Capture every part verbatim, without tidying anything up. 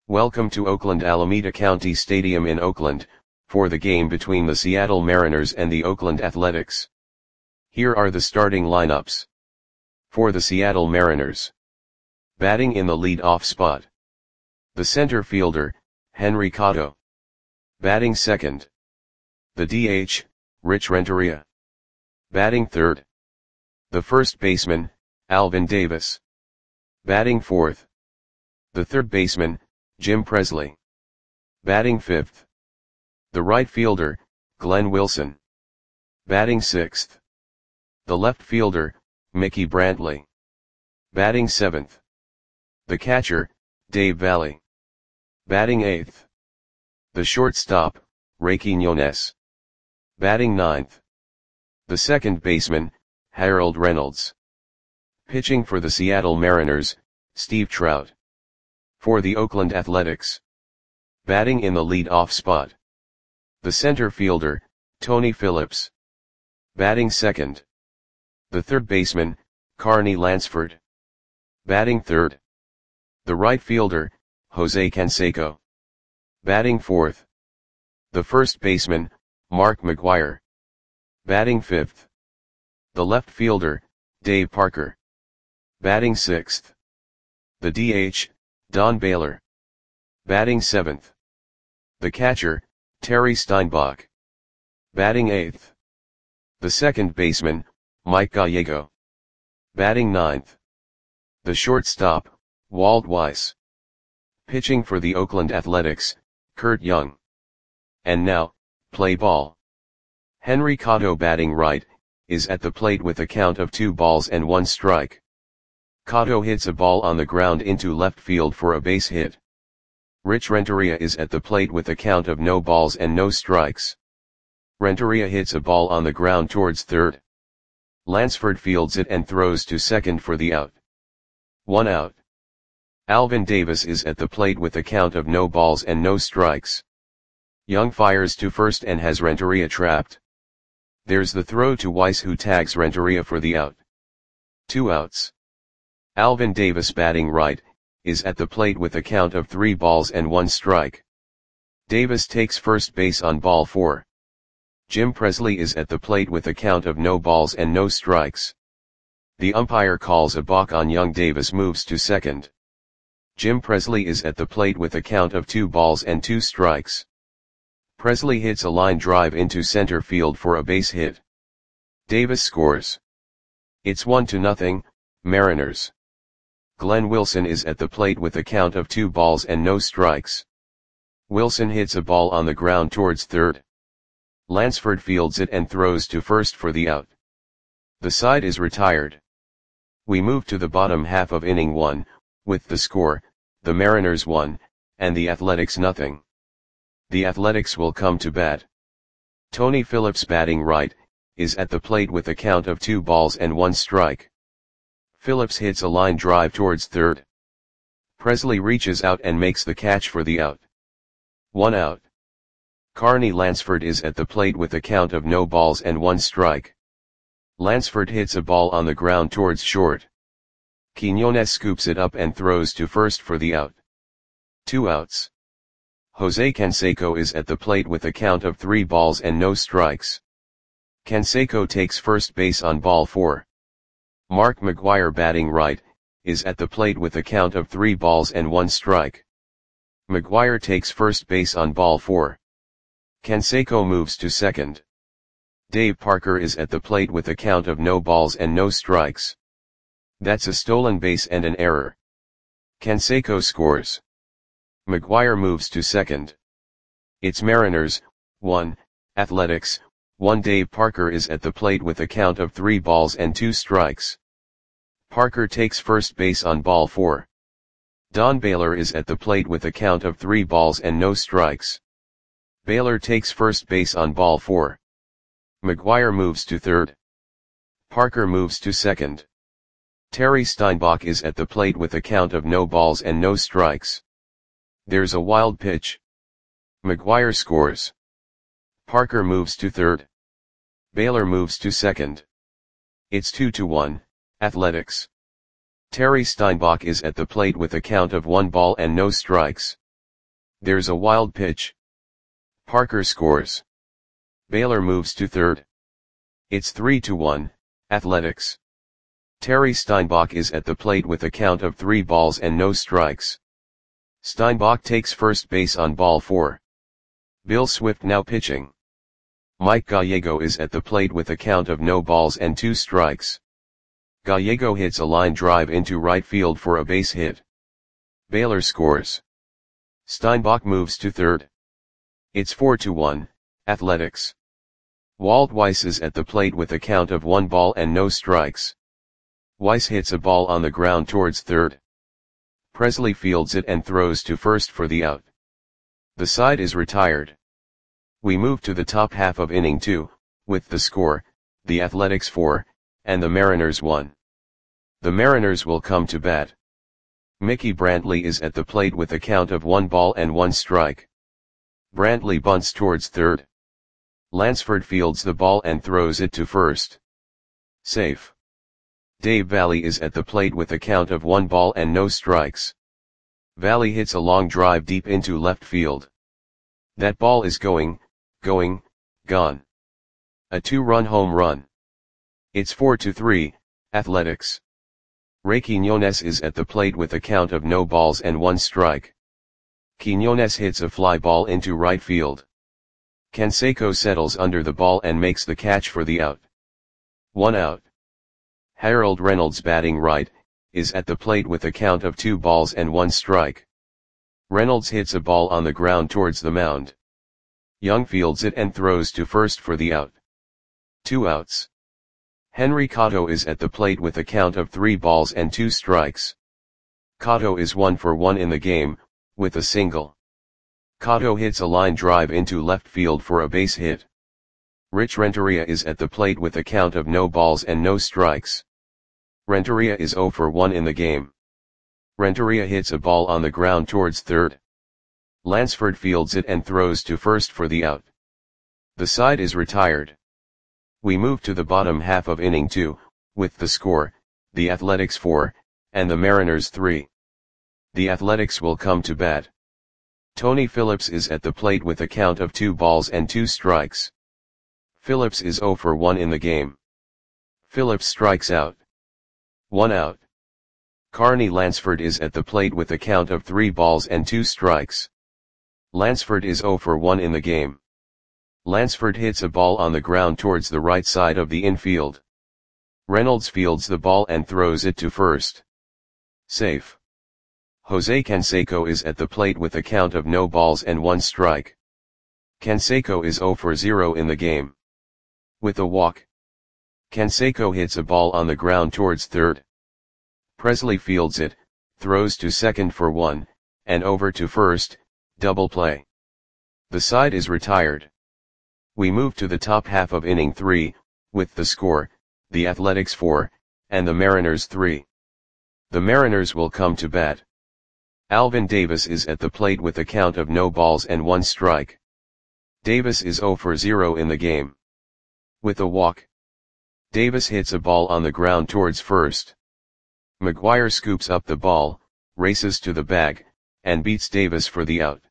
Welcome to Oakland Alameda County Stadium in Oakland, for the game between the Seattle Mariners and the Oakland Athletics. Here are the starting lineups. For the Seattle Mariners. Batting in the lead-off spot. The center fielder, Henry Cotto. Batting second. The D H, Rich Renteria. Batting third. The first baseman, Alvin Davis. Batting fourth. The third baseman, Jim Presley. Batting fifth. The right fielder, Glenn Wilson. Batting sixth. The left fielder, Mickey Brantley. Batting seventh. The catcher, Dave Valle. Batting eighth. The shortstop, Ray Quiñones. Batting ninth. The second baseman, Harold Reynolds. Pitching for the Seattle Mariners, Steve Trout. For the Oakland Athletics. Batting in the lead-off spot. The center fielder, Tony Phillips. Batting second. The third baseman, Carney Lansford. Batting third. The right fielder, Jose Canseco. Batting fourth. The first baseman, Mark McGwire. Batting fifth. The left fielder, Dave Parker. Batting sixth. The D H, Don Baylor. Batting seventh. The catcher, Terry Steinbach. Batting eighth. The second baseman, Mike Gallego. Batting ninth. The shortstop, Walt Weiss. Pitching for the Oakland Athletics, Kurt Young. And now, play ball. Henry Cotto batting right, is at the plate with a count of two balls and one strike. Cotto hits a ball on the ground into left field for a base hit. Rich Renteria is at the plate with a count of no balls and no strikes. Renteria hits a ball on the ground towards third. Lansford fields it and throws to second for the out. One out. Alvin Davis is at the plate with a count of no balls and no strikes. Young fires to first and has Renteria trapped. There's the throw to Weiss, who tags Renteria for the out. Two outs. Alvin Davis batting right, is at the plate with a count of three balls and one strike. Davis takes first base on ball four. Jim Presley is at the plate with a count of no balls and no strikes. The umpire calls a balk on Young. Davis moves to second. Jim Presley is at the plate with a count of two balls and two strikes. Presley hits a line drive into center field for a base hit. Davis scores. It's one to nothing, Mariners. Glenn Wilson is at the plate with a count of two balls and no strikes. Wilson hits a ball on the ground towards third. Lansford fields it and throws to first for the out. The side is retired. We move to the bottom half of inning one, with the score, the Mariners one, and the Athletics nothing. The Athletics will come to bat. Tony Phillips batting right, is at the plate with a count of two balls and one strike. Phillips hits a line drive towards third. Presley reaches out and makes the catch for the out. One out. Carney Lansford is at the plate with a count of no balls and one strike. Lansford hits a ball on the ground towards short. Quiñones scoops it up and throws to first for the out. Two outs. Jose Canseco is at the plate with a count of three balls and no strikes. Canseco takes first base on ball four. Mark McGwire batting right, is at the plate with a count of three balls and one strike. McGwire takes first base on ball four. Canseco moves to second. Dave Parker is at the plate with a count of no balls and no strikes. That's a stolen base and an error. Canseco scores. McGwire moves to second. It's Mariners, one, Athletics, one. Dave Parker is at the plate with a count of three balls and two strikes. Parker takes first base on ball four. Don Baylor is at the plate with a count of three balls and no strikes. Baylor takes first base on ball four. McGwire moves to third. Parker moves to second. Terry Steinbach is at the plate with a count of no balls and no strikes. There's a wild pitch. McGwire scores. Parker moves to third. Baylor moves to second. It's two to one, Athletics. Terry Steinbach is at the plate with a count of one ball and no strikes. There's a wild pitch. Parker scores. Baylor moves to third. It's three to one, Athletics. Terry Steinbach is at the plate with a count of three balls and no strikes. Steinbach takes first base on ball four. Bill Swift now pitching. Mike Gallego is at the plate with a count of no balls and two strikes. Gallego hits a line drive into right field for a base hit. Baylor scores. Steinbach moves to third. It's four to one, Athletics. Walt Weiss is at the plate with a count of one ball and no strikes. Weiss hits a ball on the ground towards third. Presley fields it and throws to first for the out. The side is retired. We move to the top half of inning two, with the score, the Athletics four, and the Mariners one. The Mariners will come to bat. Mickey Brantley is at the plate with a count of one ball and one strike. Brantley bunts towards third. Lansford fields the ball and throws it to first. Safe. Dave Valley is at the plate with a count of one ball and no strikes. Valley hits a long drive deep into left field. That ball is going, going, gone. A two-run home run. It's four to three, Athletics. Ray Quiñones is at the plate with a count of no balls and one strike. Quiñones hits a fly ball into right field. Canseco settles under the ball and makes the catch for the out. One out. Harold Reynolds, batting right, is at the plate with a count of two balls and one strike. Reynolds hits a ball on the ground towards the mound. Young fields it and throws to first for the out. Two outs. Henry Cotto is at the plate with a count of three balls and two strikes. Cotto is one for one in the game, with a single. Cotto hits a line drive into left field for a base hit. Rich Renteria is at the plate with a count of no balls and no strikes. Renteria is zero for one in the game. Renteria hits a ball on the ground towards third. Lansford fields it and throws to first for the out. The side is retired. We move to the bottom half of inning two, with the score, the Athletics four, and the Mariners three. The Athletics will come to bat. Tony Phillips is at the plate with a count of two balls and two strikes. Phillips is zero for one in the game. Phillips strikes out. One out. Carney Lansford is at the plate with a count of three balls and two strikes. Lansford is zero for one in the game. Lansford hits a ball on the ground towards the right side of the infield. Reynolds fields the ball and throws it to first. Safe. Jose Canseco is at the plate with a count of no balls and one strike. Canseco is zero for zero in the game. With a walk. Canseco hits a ball on the ground towards third. Presley fields it, throws to second for one, and over to first, double play. The side is retired. We move to the top half of inning three, with the score, the Athletics four, and the Mariners three. The Mariners will come to bat. Alvin Davis is at the plate with a count of no balls and one strike. Davis is zero for zero in the game. With a walk. Davis hits a ball on the ground towards first. McGuire scoops up the ball, races to the bag, and beats Davis for the out.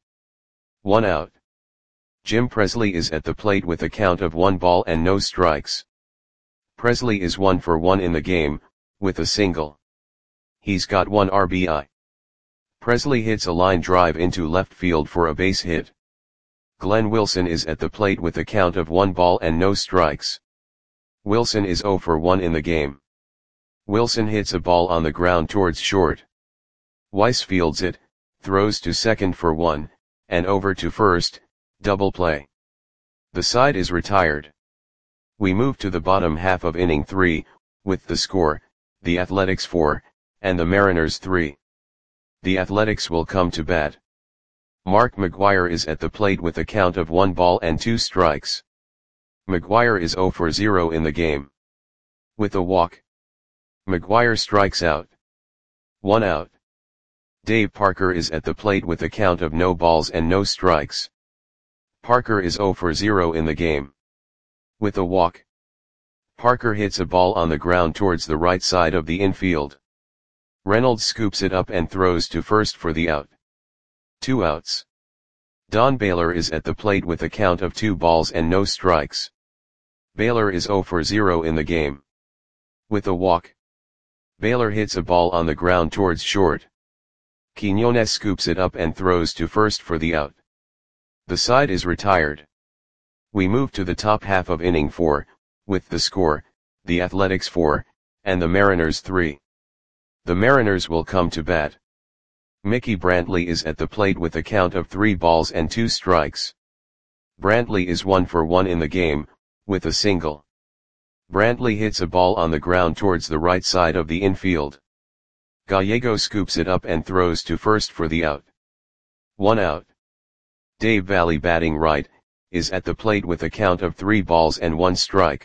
One out. Jim Presley is at the plate with a count of one ball and no strikes. Presley is one for one in the game, with a single. He's got one R B I. Presley hits a line drive into left field for a base hit. Glenn Wilson is at the plate with a count of one ball and no strikes. Wilson is zero for one in the game. Wilson hits a ball on the ground towards short. Weiss fields it, throws to second for one, and over to first, double play. The side is retired. We move to the bottom half of inning three, with the score, the Athletics four, and the Mariners three. The Athletics will come to bat. Mark McGuire is at the plate with a count of one ball and two strikes. McGuire is zero for zero in the game. With a walk. McGuire strikes out. One out. Dave Parker is at the plate with a count of no balls and no strikes. Parker is zero for zero in the game. With a walk. Parker hits a ball on the ground towards the right side of the infield. Reynolds scoops it up and throws to first for the out. Two outs. Don Baylor is at the plate with a count of two balls and no strikes. Baylor is zero for zero in the game. With a walk, Baylor hits a ball on the ground towards short. Quiñones scoops it up and throws to first for the out. The side is retired. We move to the top half of inning four, with the score, the Athletics four, and the Mariners three. The Mariners will come to bat. Mickey Brantley is at the plate with a count of three balls and two strikes. Brantley is one for one in the game, with a single. Brantley hits a ball on the ground towards the right side of the infield. Gallego scoops it up and throws to first for the out. One out. Dave Valle, batting right, is at the plate with a count of three balls and one strike.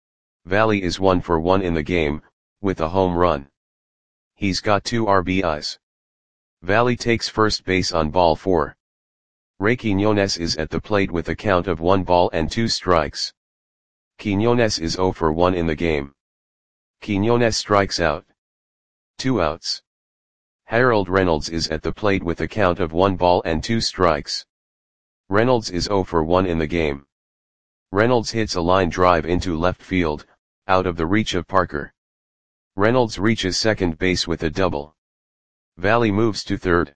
Valle is one for one in the game, with a home run. He's got two R B Is. Valle takes first base on ball four. Ray Quiñones is at the plate with a count of one ball and two strikes. Quiñones is zero for one in the game. Quiñones strikes out. Two outs. Harold Reynolds is at the plate with a count of one ball and two strikes. Reynolds is zero for one in the game. Reynolds hits a line drive into left field, out of the reach of Parker. Reynolds reaches second base with a double. Valle moves to third.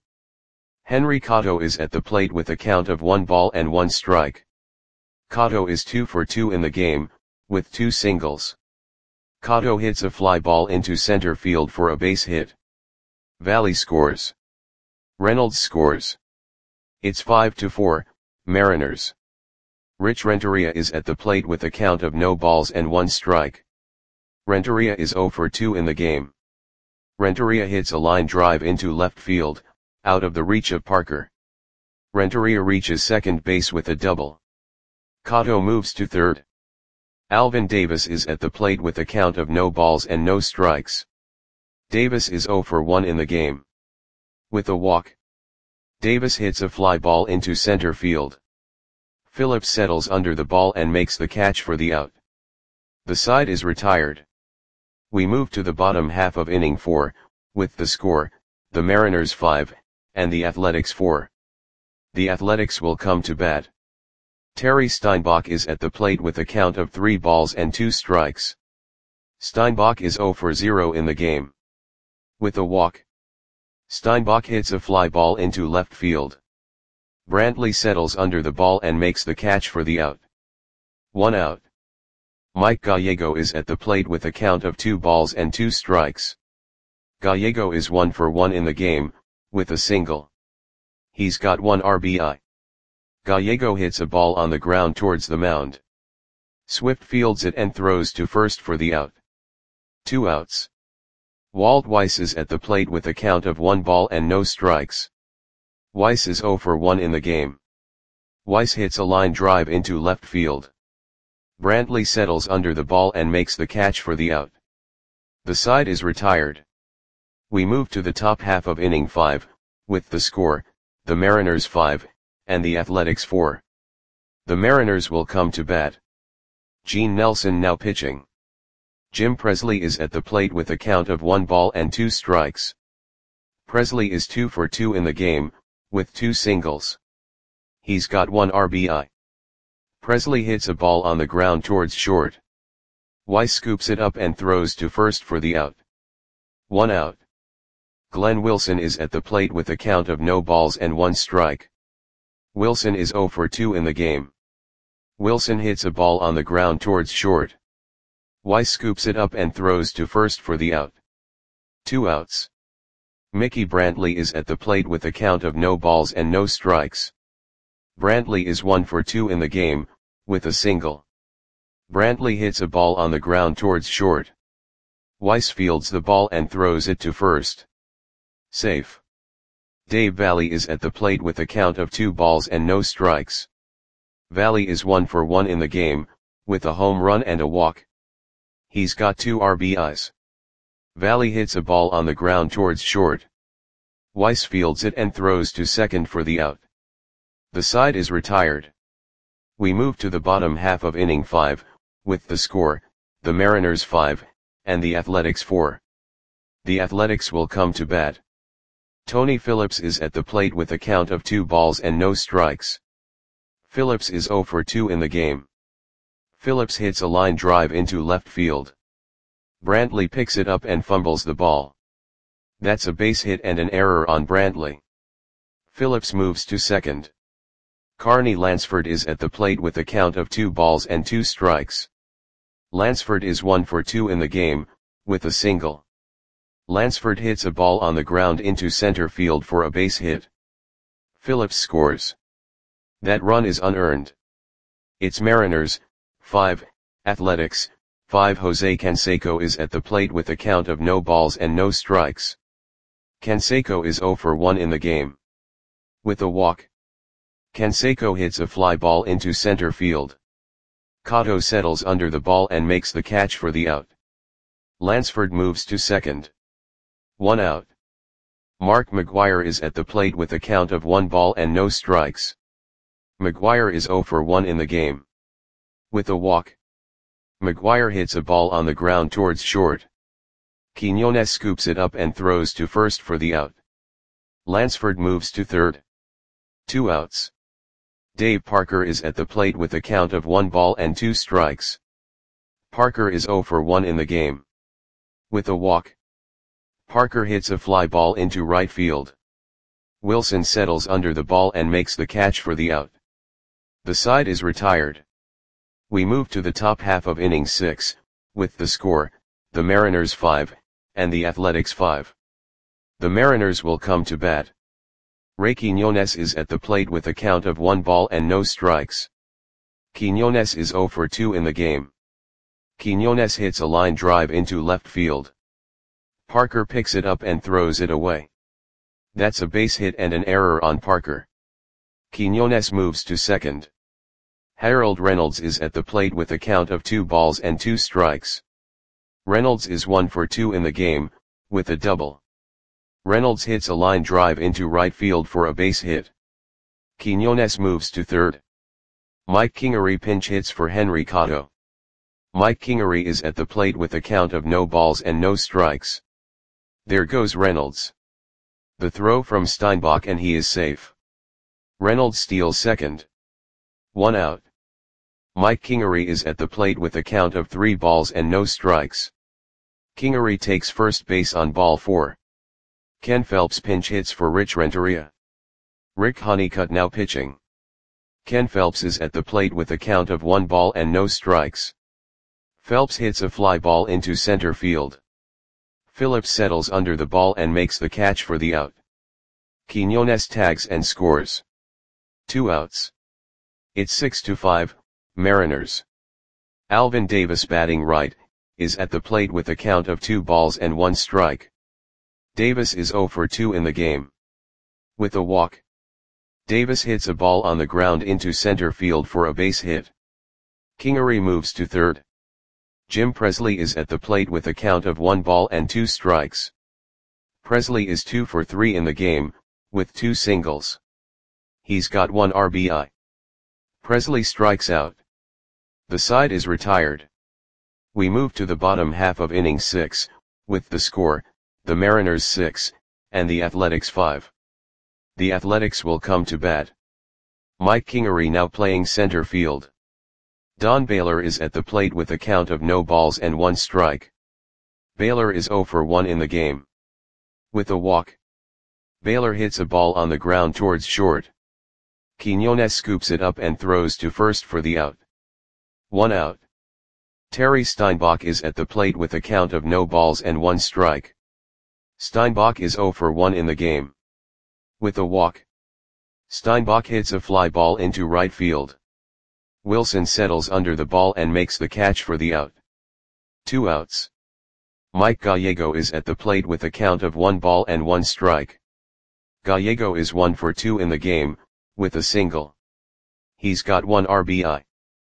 Henry Cotto is at the plate with a count of one ball and one strike. Cotto is two for two in the game, with two singles. Cotto hits a fly ball into center field for a base hit. Valle scores. Reynolds scores. It's five to four, Mariners. Rich Renteria is at the plate with a count of no balls and one strike. Renteria is zero for two in the game. Renteria hits a line drive into left field, out of the reach of Parker. Renteria reaches second base with a double. Cotto moves to third. Alvin Davis is at the plate with a count of no balls and no strikes. Davis is zero for one in the game. With a walk, Davis hits a fly ball into center field. Phillips settles under the ball and makes the catch for the out. The side is retired. We move to the bottom half of inning four, with the score, the Mariners five, and the Athletics four. The Athletics will come to bat. Terry Steinbach is at the plate with a count of three balls and two strikes. Steinbach is zero for zero in the game. With a walk, Steinbach hits a fly ball into left field. Brantley settles under the ball and makes the catch for the out. One out. Mike Gallego is at the plate with a count of two balls and two strikes. Gallego is one for one in the game, with a single. He's got one R B I. Gallego hits a ball on the ground towards the mound. Swift fields it and throws to first for the out. Two outs. Walt Weiss is at the plate with a count of one ball and no strikes. Weiss is zero for one in the game. Weiss hits a line drive into left field. Brantley settles under the ball and makes the catch for the out. The side is retired. We move to the top half of inning five, with the score, the Mariners five, and the Athletics four. The Mariners will come to bat. Gene Nelson now pitching. Jim Presley is at the plate with a count of one ball and two strikes. Presley is two for two in the game, with two singles. He's got one R B I. Presley hits a ball on the ground towards short. Weiss scoops it up and throws to first for the out. One out. Glenn Wilson is at the plate with a count of no balls and one strike. Wilson is zero for two in the game. Wilson hits a ball on the ground towards short. Weiss scoops it up and throws to first for the out. Two outs. Mickey Brantley is at the plate with a count of no balls and no strikes. Brantley is one for two in the game, with a single. Brantley hits a ball on the ground towards short. Weiss fields the ball and throws it to first. Safe. Dave Valle is at the plate with a count of two balls and no strikes. Valle is one for one in the game, with a home run and a walk. He's got two R B Is. Valle hits a ball on the ground towards short. Weiss fields it and throws to second for the out. The side is retired. We move to the bottom half of inning five, with the score, the Mariners five, and the Athletics four. The Athletics will come to bat. Tony Phillips is at the plate with a count of two balls and no strikes. Phillips is zero for two in the game. Phillips hits a line drive into left field. Brantley picks it up and fumbles the ball. That's a base hit and an error on Brantley. Phillips moves to second. Carney Lansford is at the plate with a count of two balls and two strikes. Lansford is one for two in the game, with a single. Lansford hits a ball on the ground into center field for a base hit. Phillips scores. That run is unearned. It's Mariners, five, Athletics, five. Jose Canseco is at the plate with a count of no balls and no strikes. Canseco is zero for one in the game. With a walk. Canseco hits a fly ball into center field. Cotto settles under the ball and makes the catch for the out. Lansford moves to second. One out. Mark McGwire is at the plate with a count of one ball and no strikes. McGwire is zero for one in the game. With a walk. McGwire hits a ball on the ground towards short. Quiñones scoops it up and throws to first for the out. Lansford moves to third. Two outs. Dave Parker is at the plate with a count of one ball and two strikes. Parker is zero for one in the game. With a walk. Parker hits a fly ball into right field. Wilson settles under the ball and makes the catch for the out. The side is retired. We move to the top half of inning six, with the score, the Mariners five, and the Athletics five. The Mariners will come to bat. Ray Quiñones is at the plate with a count of one ball and no strikes. Quiñones is zero for two in the game. Quiñones hits a line drive into left field. Parker picks it up and throws it away. That's a base hit and an error on Parker. Quiñones moves to second. Harold Reynolds is at the plate with a count of two balls and two strikes. Reynolds is one for two in the game, with a double. Reynolds hits a line drive into right field for a base hit. Quiñones moves to third. Mike Kingery pinch hits for Henry Cotto. Mike Kingery is at the plate with a count of no balls and no strikes. There goes Reynolds. The throw from Steinbach and he is safe. Reynolds steals second. One out. Mike Kingery is at the plate with a count of three balls and no strikes. Kingery takes first base on ball four. Ken Phelps pinch hits for Rich Renteria. Rick Honeycutt now pitching. Ken Phelps is at the plate with a count of one ball and no strikes. Phelps hits a fly ball into center field. Phillips settles under the ball and makes the catch for the out. Quiñones tags and scores. Two outs. It's six to five, Mariners. Alvin Davis batting right, is at the plate with a count of two balls and one strike. Davis is zero for two in the game. With a walk. Davis hits a ball on the ground into center field for a base hit. Kingery moves to third. Jim Presley is at the plate with a count of one ball and two strikes. Presley is two for three in the game, with two singles. He's got one R B I. Presley strikes out. The side is retired. We move to the bottom half of inning six, with the score, the Mariners six, and the Athletics five. The Athletics will come to bat. Mike Kingery now playing center field. Don Baylor is at the plate with a count of no balls and one strike. Baylor is zero for one in the game. With a walk. Baylor hits a ball on the ground towards short. Quiñones scoops it up and throws to first for the out. One out. Terry Steinbach is at the plate with a count of no balls and one strike. Steinbach is zero for one in the game. With a walk. Steinbach hits a fly ball into right field. Wilson settles under the ball and makes the catch for the out. Two outs. Mike Gallego is at the plate with a count of one ball and one strike. Gallego is one for two in the game, with a single. He's got one R B I.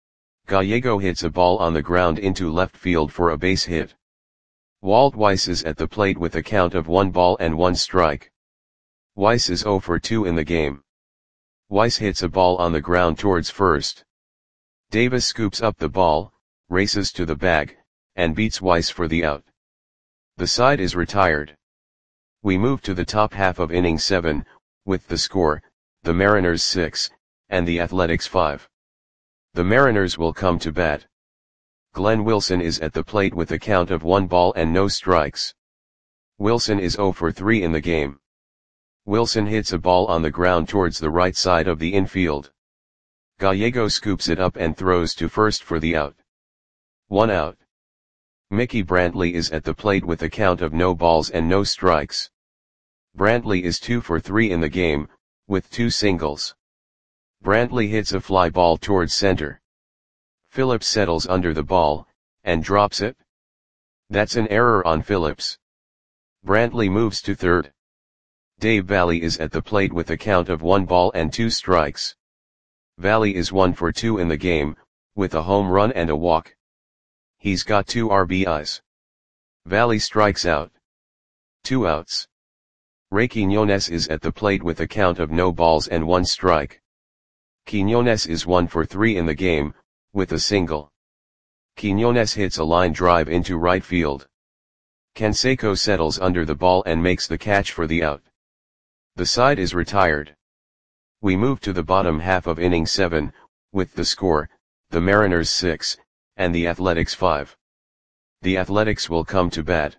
Gallego hits a ball on the ground into left field for a base hit. Walt Weiss is at the plate with a count of one ball and one strike. Weiss is zero for two in the game. Weiss hits a ball on the ground towards first. Davis scoops up the ball, races to the bag, and beats Weiss for the out. The side is retired. We move to the top half of inning seven, with the score, the Mariners six, and the Athletics five. The Mariners will come to bat. Glenn Wilson is at the plate with a count of one ball and no strikes. Wilson is oh for three in the game. Wilson hits a ball on the ground towards the right side of the infield. Gallego scoops it up and throws to first for the out. One out. Mickey Brantley is at the plate with a count of no balls and no strikes. Brantley is two for three in the game, with two singles. Brantley hits a fly ball towards center. Phillips settles under the ball, and drops it. That's an error on Phillips. Brantley moves to third. Dave Valle is at the plate with a count of one ball and two strikes. Valle is one for two in the game, with a home run and a walk. He's got two R B Is. Valle strikes out. Two outs. Ray Quiñones is at the plate with a count of no balls and one strike. Quiñones is one for three in the game, with a single. Quiñones hits a line drive into right field. Canseco settles under the ball and makes the catch for the out. The side is retired. We move to the bottom half of inning seven, with the score, the Mariners six, and the Athletics five. The Athletics will come to bat.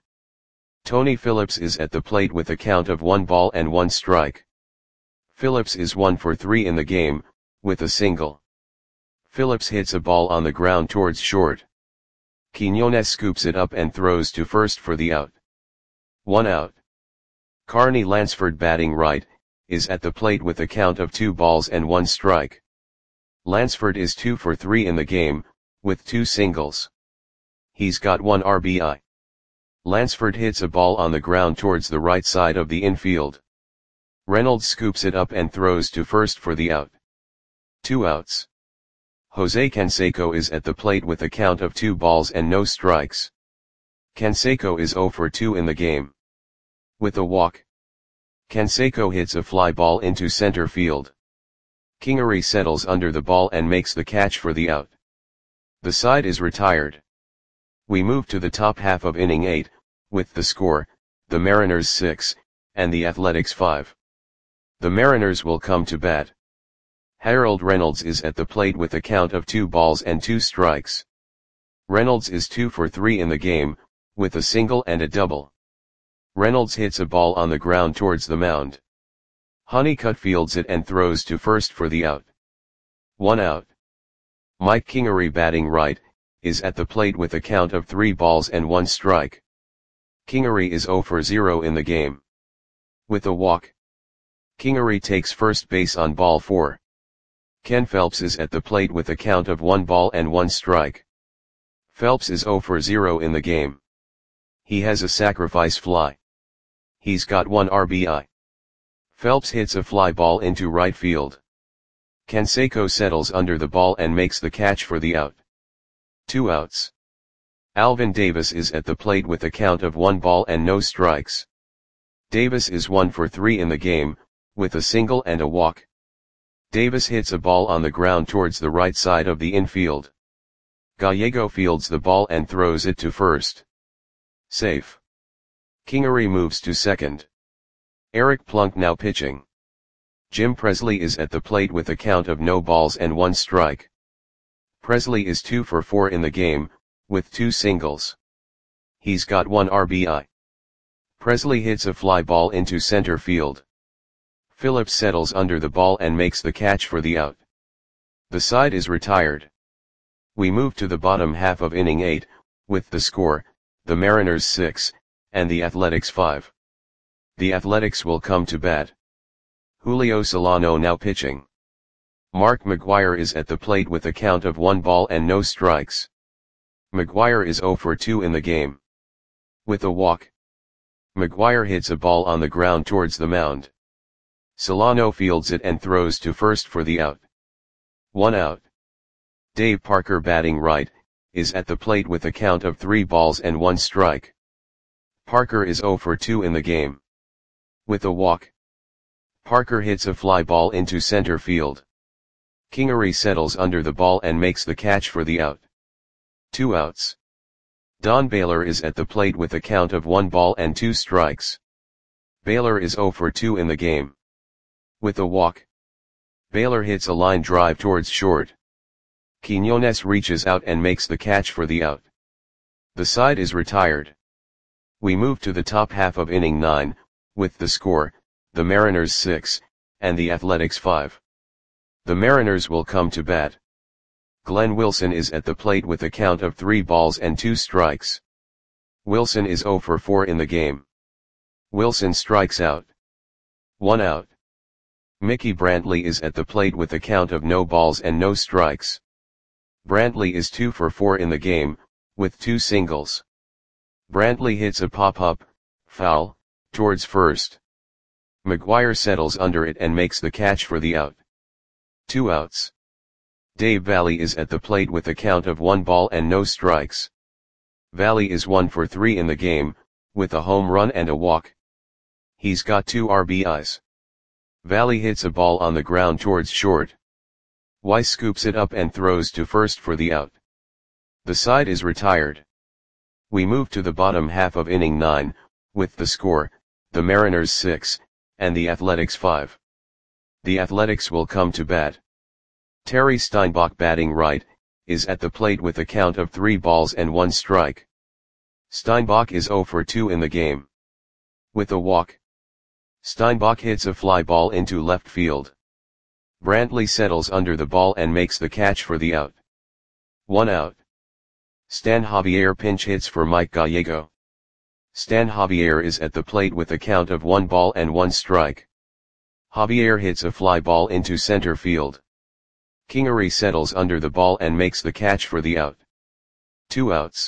Tony Phillips is at the plate with a count of one ball and one strike. Phillips is one for three in the game, with a single. Phillips hits a ball on the ground towards short. Quiñones scoops it up and throws to first for the out. One out. Carney Lansford, batting right, is at the plate with a count of two balls and one strike. Lansford is two for three in the game, with two singles. He's got one R B I. Lansford hits a ball on the ground towards the right side of the infield. Reynolds scoops it up and throws to first for the out. Two outs. Jose Canseco is at the plate with a count of two balls and no strikes. Canseco is oh for two in the game. With a walk. Canseco hits a fly ball into center field. Kingery settles under the ball and makes the catch for the out. The side is retired. We move to the top half of inning eight, with the score, the Mariners six, and the Athletics five. The Mariners will come to bat. Harold Reynolds is at the plate with a count of two balls and two strikes. Reynolds is two for three in the game, with a single and a double. Reynolds hits a ball on the ground towards the mound. Honeycutt fields it and throws to first for the out. One out. Mike Kingery, batting right, is at the plate with a count of three balls and one strike. Kingery is oh for zero in the game. With a walk. Kingery takes first base on ball four. Ken Phelps is at the plate with a count of one ball and one strike. Phelps is oh for zero in the game. He has a sacrifice fly. He's got one R B I. Phelps hits a fly ball into right field. Canseco settles under the ball and makes the catch for the out. Two outs. Alvin Davis is at the plate with a count of one ball and no strikes. Davis is one for three in the game, with a single and a walk. Davis hits a ball on the ground towards the right side of the infield. Gallego fields the ball and throws it to first. Safe. Kingery moves to second. Eric Plunk now pitching. Jim Presley is at the plate with a count of no balls and one strike. Presley is two for four in the game, with two singles. He's got one R B I. Presley hits a fly ball into center field. Phillips settles under the ball and makes the catch for the out. The side is retired. We move to the bottom half of inning eight, with the score, the Mariners six, and the Athletics five. The Athletics will come to bat. Julio Solano now pitching. Mark McGwire is at the plate with a count of one ball and no strikes. McGwire is oh for two in the game. With a walk. McGwire hits a ball on the ground towards the mound. Solano fields it and throws to first for the out. One out. Dave Parker, batting right, is at the plate with a count of three balls and one strike. Parker is oh for two in the game. With a walk. Parker hits a fly ball into center field. Kingery settles under the ball and makes the catch for the out. Two outs. Don Baylor is at the plate with a count of one ball and two strikes. Baylor is zero for two in the game. With a walk, Baylor hits a line drive towards short. Quiñones reaches out and makes the catch for the out. The side is retired. We move to the top half of inning nine, with the score, the Mariners six, and the Athletics five. The Mariners will come to bat. Glenn Wilson is at the plate with a count of three balls and two strikes. Wilson is zero for four in the game. Wilson strikes out. One out. Mickey Brantley is at the plate with a count of no balls and no strikes. Brantley is two for four in the game, with two singles. Brantley hits a pop-up, foul, towards first. McGuire settles under it and makes the catch for the out. Two outs. Dave Valle is at the plate with a count of one ball and no strikes. Valle is one for three in the game, with a home run and a walk. He's got two R B Is. Valle hits a ball on the ground towards short. Weiss scoops it up and throws to first for the out. The side is retired. We move to the bottom half of inning nine, with the score, the Mariners six, and the Athletics five. The Athletics will come to bat. Terry Steinbach, batting right, is at the plate with a count of three balls and one strike. Steinbach is zero for two in the game. With a walk, Steinbach hits a fly ball into left field. Brantley settles under the ball and makes the catch for the out. One out. Stan Javier pinch hits for Mike Gallego. Stan Javier is at the plate with a count of one ball and one strike. Javier hits a fly ball into center field. Kingery settles under the ball and makes the catch for the out. Two outs.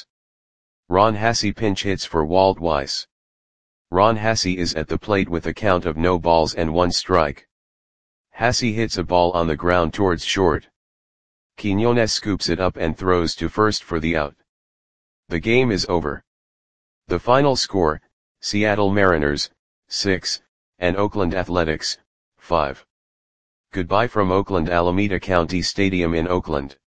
Ron Hassey pinch hits for Walt Weiss. Ron Hassey is at the plate with a count of no balls and one strike. Hassey hits a ball on the ground towards short. Quiñones scoops it up and throws to first for the out. The game is over. The final score, Seattle Mariners, six, and Oakland Athletics, five. Goodbye from Oakland Alameda County Stadium in Oakland.